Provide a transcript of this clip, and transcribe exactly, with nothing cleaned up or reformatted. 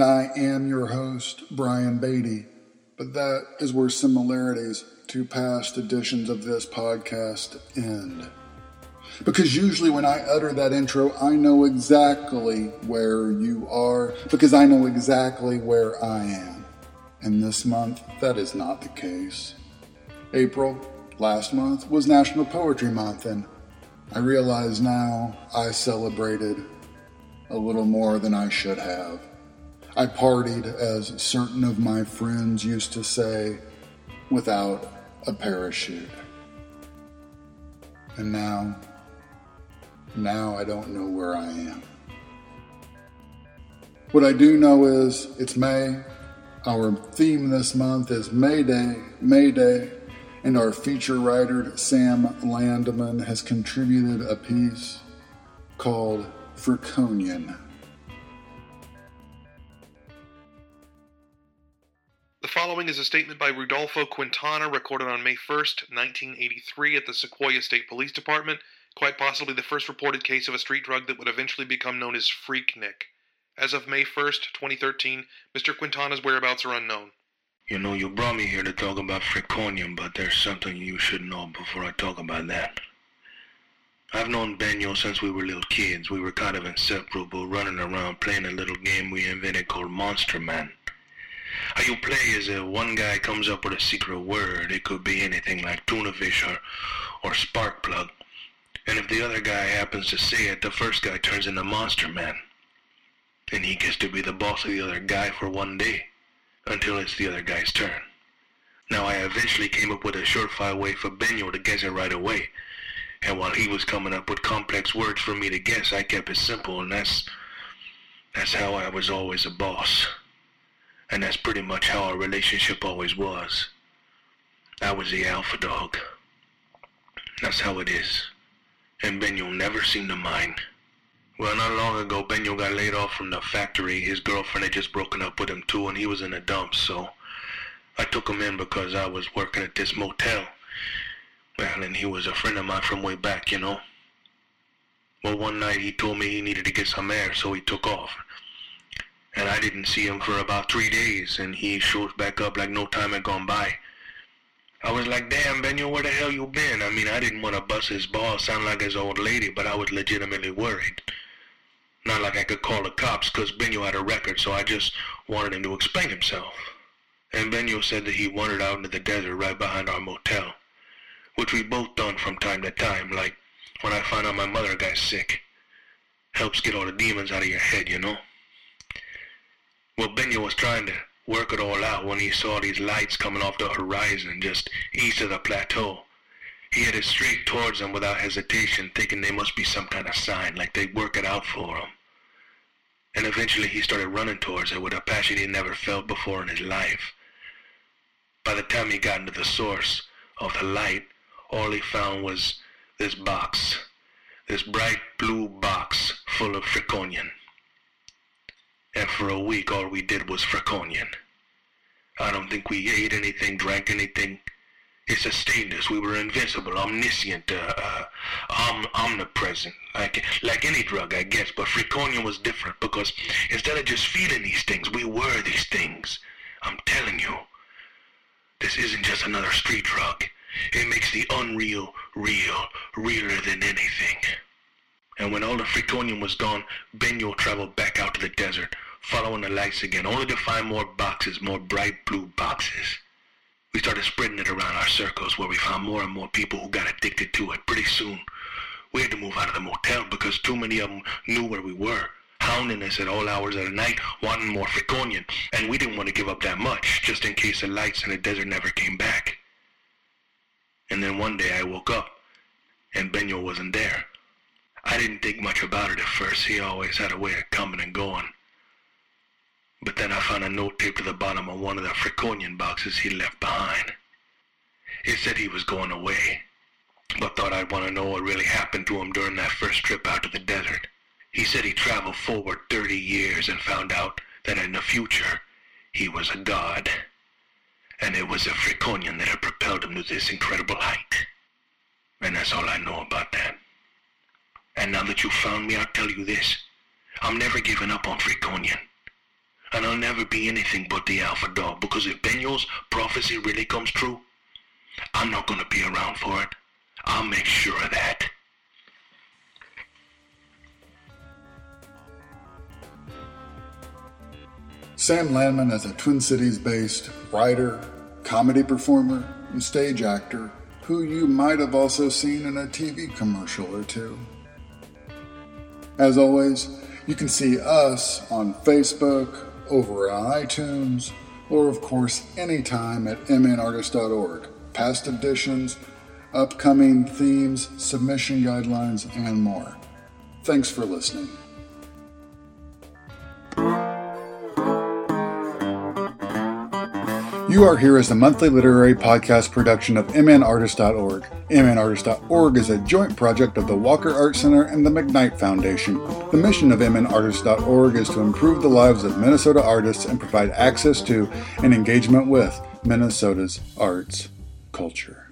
I am your host, Brian Beatty, but that is where similarities to past editions of this podcast end. Because usually when I utter that intro, I know exactly where you are, because I know exactly where I am. And this month, that is not the case. April, last month, was National Poetry Month, and I realize now I celebrated a little more than I should have. I partied, as certain of my friends used to say, without a parachute. And now, now I don't know where I am. What I do know is it's May. Our theme this month is May Day, May Day, and our feature writer, Sam Landman, has contributed a piece called Friconian. The following is a statement by Rudolfo Quintana recorded on May first, nineteen eighty-three at the Sequoia State Police Department, quite possibly the first reported case of a street drug that would eventually become known as Freaknik. As of May first, twenty thirteen, Mister Quintana's whereabouts are unknown. You know, you brought me here to talk about Friconian, but there's something you should know before I talk about that. I've known Benyo since we were little kids. We were kind of inseparable, running around playing a little game we invented called Monster Man. How you play is uh, one guy comes up with a secret word. It could be anything like tuna fish or, or spark plug. And if the other guy happens to say it, the first guy turns into Monster Man. And he gets to be the boss of the other guy for one day, until it's the other guy's turn. Now, I eventually came up with a surefire way for Benyo to guess it right away. And while he was coming up with complex words for me to guess, I kept it simple, and that's, that's how I was always a boss. And that's pretty much how our relationship always was. I was the alpha dog. That's how it is. And Benyo never seemed to mind. Well, not long ago, Benyo got laid off from the factory. His girlfriend had just broken up with him too, and he was in the dumps, so I took him in because I was working at this motel. Well, and he was a friend of mine from way back, you know. Well, one night he told me he needed to get some air, so he took off. And I didn't see him for about three days, and he shows back up like no time had gone by. I was like, damn, Benyo, where the hell you been? I mean, I didn't want to bust his balls, sound like his old lady, but I was legitimately worried. Not like I could call the cops, because Benyo had a record, so I just wanted him to explain himself. And Benyo said that he wandered out into the desert right behind our motel, which we both done from time to time, like when I find out my mother got sick. Helps get all the demons out of your head, you know? Well, Benyo was trying to work it all out when he saw these lights coming off the horizon just east of the plateau. He headed straight towards them without hesitation, thinking they must be some kind of sign, like they'd work it out for him. And eventually he started running towards it with a passion he'd never felt before in his life. By the time he got into the source of the light, all he found was this box, this bright blue box full of Friconian. And for a week, all we did was Friconian. I don't think we ate anything, drank anything. It sustained us. We were invincible, omniscient, uh, uh, om- omnipresent, like like any drug, I guess. But Friconian was different because instead of just feeling these things, we were these things. I'm telling you, this isn't just another street drug. It makes the unreal real, realer than anything. And when all the Friconian was gone, Benyo traveled back out to the desert, following the lights again, only to find more boxes, more bright blue boxes. We started spreading it around our circles where we found more and more people who got addicted to it. Pretty soon, we had to move out of the motel because too many of them knew where we were, hounding us at all hours of the night, wanting more Friconian, and we didn't want to give up that much, just in case the lights in the desert never came back. And then one day I woke up, and Benyo wasn't there. I didn't think much about it at first. He always had a way of coming and going. But then I found a note taped to the bottom of one of the Friconian boxes he left behind. It said he was going away, but thought I'd want to know what really happened to him during that first trip out to the desert. He said he traveled forward thirty years and found out that in the future, he was a god. And it was a Friconian that had propelled him to this incredible height. And that's all I know about that. And now that you found me, I'll tell you this. I'm never giving up on Friconian. And I'll never be anything but the alpha dog, because if Benio's prophecy really comes true, I'm not gonna be around for it. I'll make sure of that. Sam Landman is a Twin Cities-based writer, comedy performer, and stage actor who you might have also seen in a T V commercial or two. As always, you can see us on Facebook, over on iTunes, or of course anytime at m n artist dot org. Past editions, upcoming themes, submission guidelines, and more. Thanks for listening. You Are Here is a monthly literary podcast production of m n artist dot org. m n artist dot org is a joint project of the Walker Art Center and the McKnight Foundation. The mission of m n artist dot org is to improve the lives of Minnesota artists and provide access to and engagement with Minnesota's arts culture.